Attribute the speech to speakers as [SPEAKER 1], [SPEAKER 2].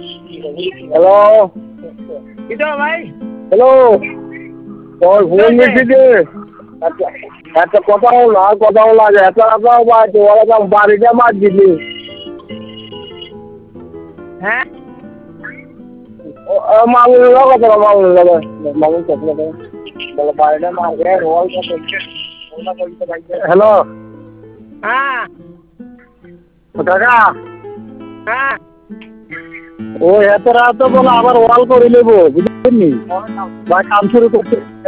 [SPEAKER 1] hello
[SPEAKER 2] কিটা ভাই
[SPEAKER 1] hello তোর ফোন দিচ্ছি একটা কথা হলো আর কথা হলো আগে একটা কথা বাড়ি ওরা বাড়িটা মার দিলি
[SPEAKER 2] হ্যাঁ
[SPEAKER 1] মামুন কথা মামুন মামুন কথা বলো বাড়িটা মার হ্যালো
[SPEAKER 2] হ্যাঁ
[SPEAKER 1] কাকা
[SPEAKER 2] হ্যাঁ
[SPEAKER 1] ও এত রাত বলে আবার ওয়াল করে নেবো বুঝলি ভাই কাম শুরু করতে